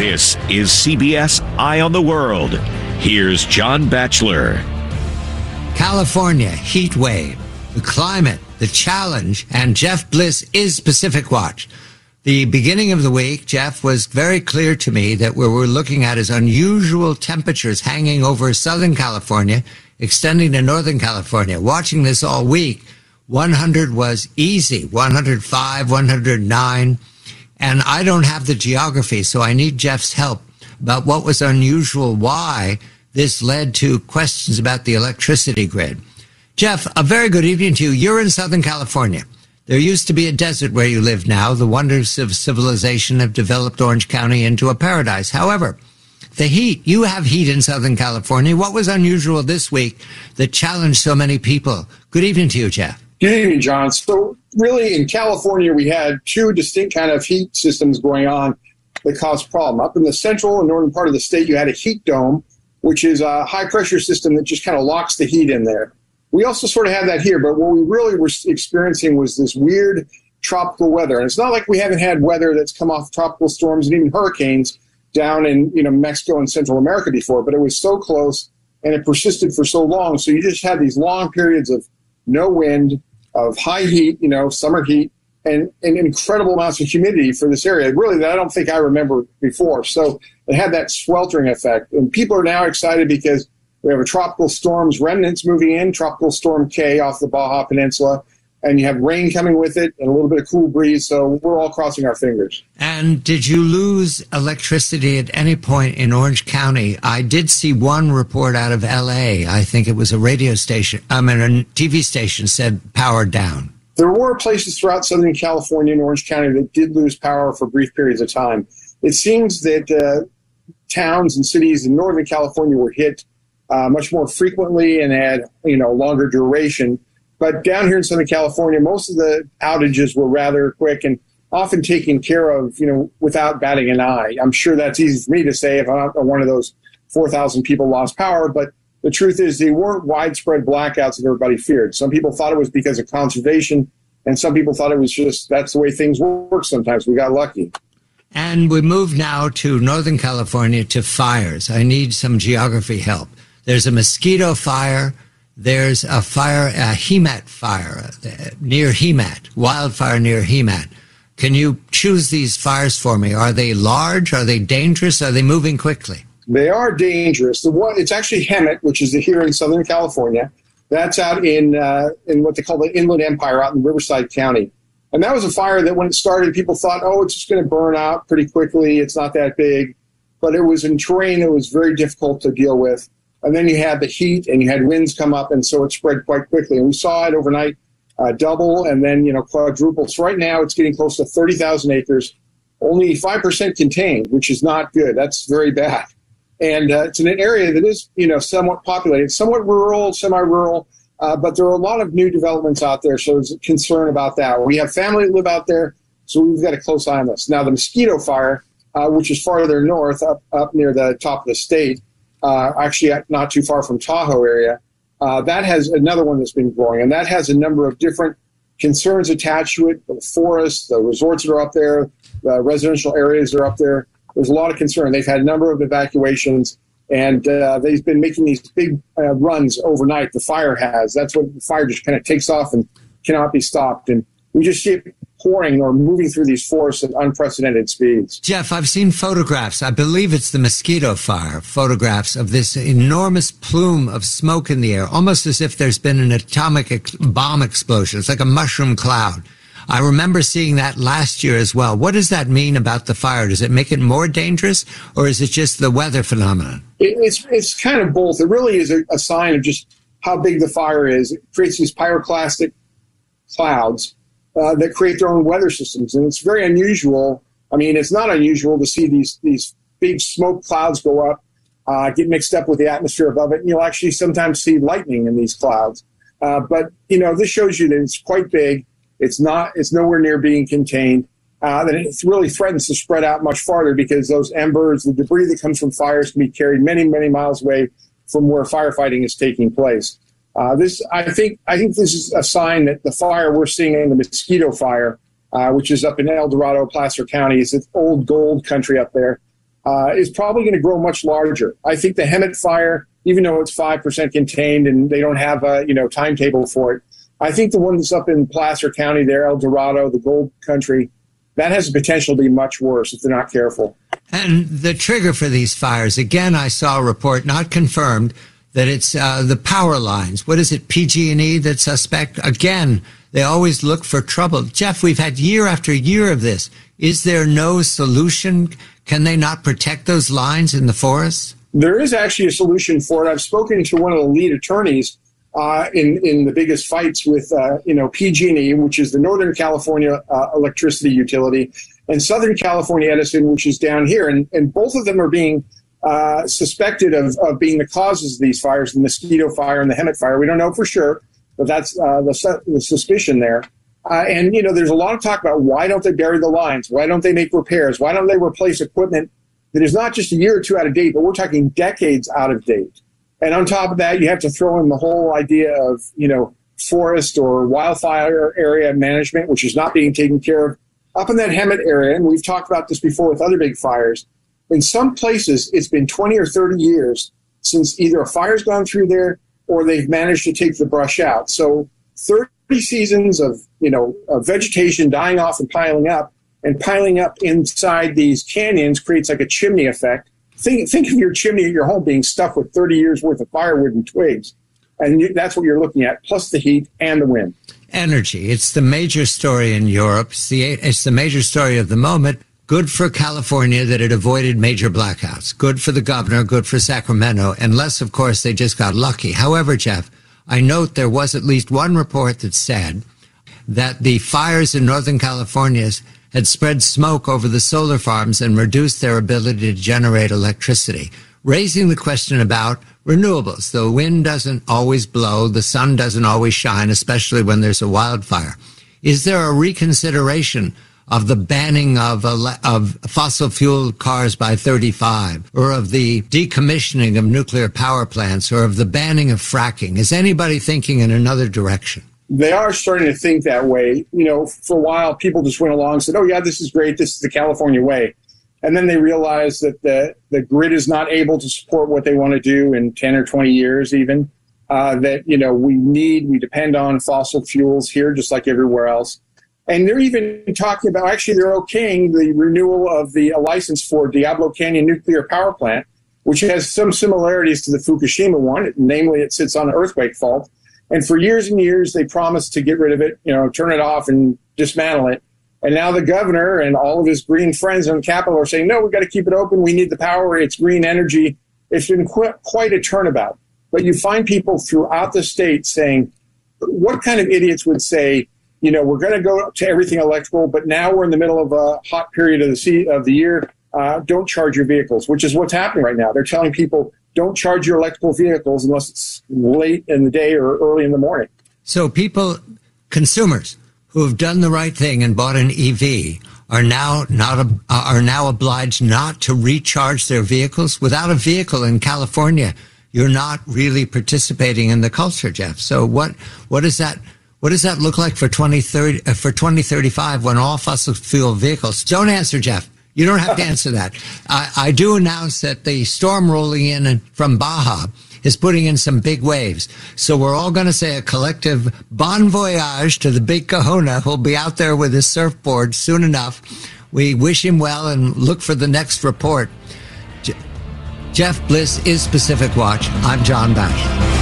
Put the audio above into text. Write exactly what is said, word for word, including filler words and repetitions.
This is C B S Eye on the World. Here's John Batchelor. California, heat wave, the climate, the challenge, and Jeff Bliss is Pacific Watch. The beginning of the week, Jeff, was very clear to me that what we're looking at is unusual temperatures hanging over Southern California, extending to Northern California. Watching this all week, one hundred was easy, one hundred five, one hundred nine, and I don't have the geography, so I need Jeff's help about what was unusual, why this led to questions about the electricity grid. Jeff, a very good evening to you. You're in Southern California. There used to be a desert where you live now. The wonders of civilization have developed Orange County into a paradise. However, the heat, you have heat in Southern California. What was unusual this week that challenged so many people? Good evening to you, Jeff. Good evening, John. So really in California, we had two distinct kind of heat systems going on that caused problem. Up in the central and northern part of the state, you had a heat dome, which is a high-pressure system that just kind of locks the heat in there. We also sort of had that here, but what we really were experiencing was this weird tropical weather. And it's not like we haven't had weather that's come off tropical storms and even hurricanes down in you know Mexico and Central America before, but it was so close and it persisted for so long. So you just had these long periods of no wind, of high heat, you know, summer heat, and, and incredible amounts of humidity for this area, really, that I don't think I remember before. So it had that sweltering effect. And people are now excited because we have a tropical storm's remnants moving in, Tropical Storm K off the Baja Peninsula, and you have rain coming with it and a little bit of cool breeze. So we're all crossing our fingers. And did you lose electricity at any point in Orange County? I did see one report out of L A. I think it was a radio station, I mean, a T V station said power down. There were places throughout Southern California and Orange County that did lose power for brief periods of time. It seems that uh, towns and cities in Northern California were hit uh, much more frequently and had, you know, longer duration. But down here in Southern California, most of the outages were rather quick and often taken care of, you know, without batting an eye. I'm sure that's easy for me to say if I'm not one of those four thousand people lost power, but the truth is they weren't widespread blackouts that everybody feared. Some people thought it was because of conservation, and some people thought it was just that's the way things work sometimes. We got lucky. And we move now to Northern California to fires. I need some geography help. There's a mosquito fire. There's a fire, a Hemat fire uh, near Hemat, wildfire near Hemat. Can you choose these fires for me? Are they large? Are they dangerous? Are they moving quickly? They are dangerous. The one, it's actually Hemet, which is here in Southern California. That's out in uh, in what they call the Inland Empire out in Riverside County. And that was a fire that when it started, people thought, oh, it's just going to burn out pretty quickly. It's not that big. But it was in terrain that was very difficult to deal with. And then you had the heat and you had winds come up, and so it spread quite quickly. And we saw it overnight uh, double and then, you know, quadruple. So right now it's getting close to thirty thousand acres, only five percent contained, which is not good. That's very bad. And uh, it's in an area that is, you know, somewhat populated, somewhat rural, semi-rural, uh, but there are a lot of new developments out there, so there's a concern about that. We have family that live out there, so we've got a close eye on this. Now, the mosquito fire, uh, which is farther north, up, up near the top of the state, uh, actually not too far from Tahoe area, uh, that has another one that's been growing, and that has a number of different concerns attached to it. The forests, the resorts that are up there, the residential areas that are up there. There's a lot of concern. They've had a number of evacuations, and uh, they've been making these big uh, runs overnight. The fire has. That's what the fire just kind of takes off and cannot be stopped. And we just see it pouring or moving through these forests at unprecedented speeds. Jeff, I've seen photographs. I believe it's the mosquito fire, photographs of this enormous plume of smoke in the air, almost as if there's been an atomic ex- bomb explosion. It's like a mushroom cloud. I remember seeing that last year as well. What does that mean about the fire? Does it make it more dangerous, or is it just the weather phenomenon? It, it's it's kind of both. It really is a, a sign of just how big the fire is. It creates these pyroclastic clouds uh, that create their own weather systems, and it's very unusual. I mean, it's not unusual to see these these big smoke clouds go up, uh, get mixed up with the atmosphere above it, and you'll actually sometimes see lightning in these clouds. Uh, but, you know, this shows you that it's quite big. It's not. It's nowhere near being contained. Uh, then it really threatens to spread out much farther because those embers, the debris that comes from fires, can be carried many, many miles away from where firefighting is taking place. Uh, this, I think, I think this is a sign that the fire we're seeing in the mosquito fire, uh, which is up in El Dorado, Placer County, is an old gold country up there. uh, is probably going to grow much larger. I think the Hemet fire, even though it's five percent contained and they don't have a you know timetable for it, I think the one that's up in Placer County there, El Dorado, the gold country, that has the potential to be much worse if they're not careful. And the trigger for these fires, again, I saw a report, not confirmed, that it's uh, the power lines. What is it, P G and E that's suspect? Again, they always look for trouble. Jeff, we've had year after year of this. Is there no solution? Can they not protect those lines in the forests? There is actually a solution for it. I've spoken to one of the lead attorneys uh, in, in the biggest fights with, uh, you know, P G and E, which is the Northern California uh, electricity utility, and Southern California Edison, which is down here. And, and both of them are being uh, suspected of, of being the causes of these fires, the Mosquito Fire and the Hemet Fire. We don't know for sure, but that's uh, the, the suspicion there. Uh, and, you know, there's a lot of talk about why don't they bury the lines? Why don't they make repairs? Why don't they replace equipment that is not just a year or two out of date, but we're talking decades out of date? And on top of that, you have to throw in the whole idea of, you know, forest or wildfire area management, which is not being taken care of. Up in that Hemet area, and we've talked about this before with other big fires, in some places it's been twenty or thirty years since either a fire's gone through there or they've managed to take the brush out. So thirty seasons of, you know, of vegetation dying off and piling up, and piling up inside these canyons creates like a chimney effect. Think, think of your chimney at your home being stuffed with thirty years worth of firewood and twigs. And you, that's what you're looking at, plus the heat and the wind. Energy. It's the major story in Europe. It's the, it's the major story of the moment. Good for California that it avoided major blackouts. Good for the governor, good for Sacramento, unless, of course, they just got lucky. However, Jeff, I note there was at least one report that said that the fires in Northern California had spread smoke over the solar farms and reduced their ability to generate electricity, raising the question about renewables. The wind doesn't always blow, the sun doesn't always shine, especially when there's a wildfire. Is there a reconsideration of the banning of, of fossil fuel cars by thirty-five, or of the decommissioning of nuclear power plants, or of the banning of fracking? Is anybody thinking in another direction? They are starting to think that way. You know, for a while, people just went along and said, oh, yeah, this is great. This is the California way. And then they realized that the, the grid is not able to support what they want to do in ten or twenty years even, uh, that, you know, we need, we depend on fossil fuels here, just like everywhere else. And they're even talking about, actually, they're okaying the renewal of the a license for Diablo Canyon Nuclear Power Plant, which has some similarities to the Fukushima one. Namely, it sits on an earthquake fault. And for years and years, they promised to get rid of it, you know, turn it off and dismantle it. And now the governor and all of his green friends on Capitol are saying, no, we've got to keep it open. We need the power. It's green energy. It's been qu- quite a turnabout. But you find people throughout the state saying, what kind of idiots would say, you know, we're going to go to everything electrical, but now we're in the middle of a hot period of the sea, of the year. Uh, don't charge your vehicles, which is what's happening right now. They're telling people, don't charge your electrical vehicles unless it's late in the day or early in the morning. So people, consumers who have done the right thing and bought an E V are now not a, are now obliged not to recharge their vehicles. Without a vehicle in California, you're not really participating in the culture, Jeff. So what what is that? What does that look like for twenty thirty, uh, for twenty thirty-five when all fossil fuel vehicles? Don't answer, Jeff. You don't have to answer that. I, I do announce that the storm rolling in from Baja is putting in some big waves. So we're all going to say a collective bon voyage to the big kahuna who'll be out there with his surfboard soon enough. We wish him well and look for the next report. Je- Jeff Bliss is Pacific Watch. I'm John Batchelor.